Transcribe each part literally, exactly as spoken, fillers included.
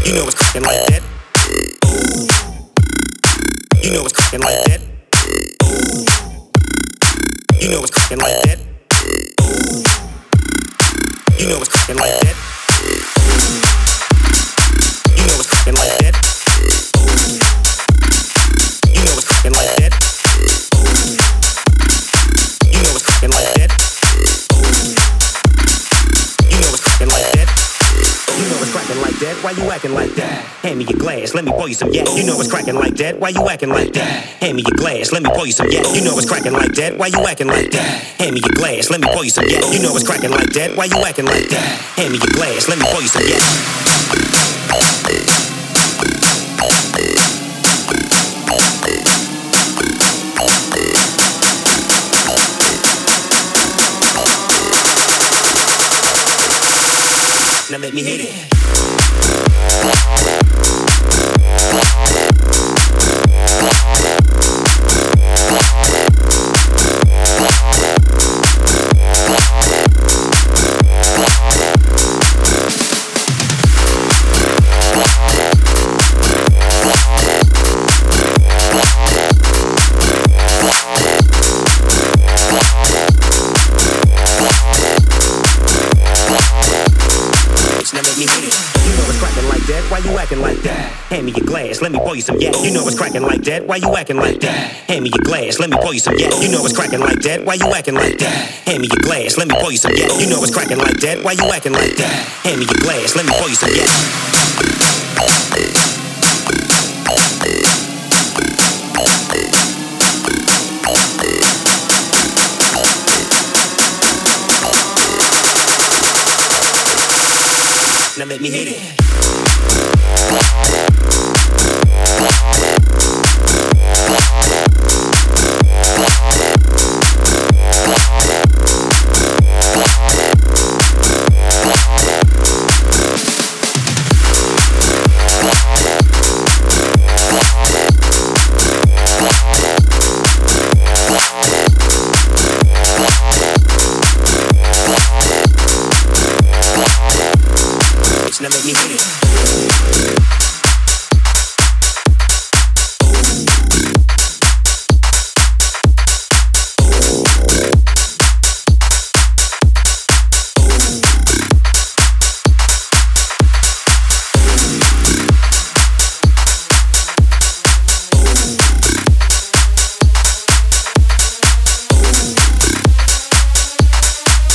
You know it's cracking like that. Ooh. You know it's cracking like that. Ooh. You know it's cracking like that. Ooh. You know it's cracking like that. Ooh. You know it's cracking like that. Ooh. You know it's cracking like that. Ooh. You know it's cracking like that. Ooh. You know it's cracking like that. You know it's cracking like that. Why you acting like that? Hand me your glass, let me pour you some yak. You know it's cracking like that. Why you acting like that? Hand me your glass, let me pour you some yak. You know it's cracking like that. Why you acting like that? Hand me your glass, let me pour you some yak. You know it's cracking like that. Why you acting like that? Hand me your glass, let me pour you some yak. Now let me hit it. Why you acting like that? Hand me your glass, let me pour you some yak. You know it's cracking like that. Why you acting like that? Hand me your glass, let me pour you some yak. You know it's cracking like that. Why you acting like that? Hand me your glass, let me pour you some yak. You know it's cracking like that. Why you acting like that? Hand me your glass, let me pour you some yak. Now let me hit it. Now let me hit it.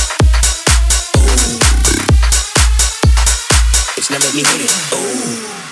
Now let me hit it. Ooh.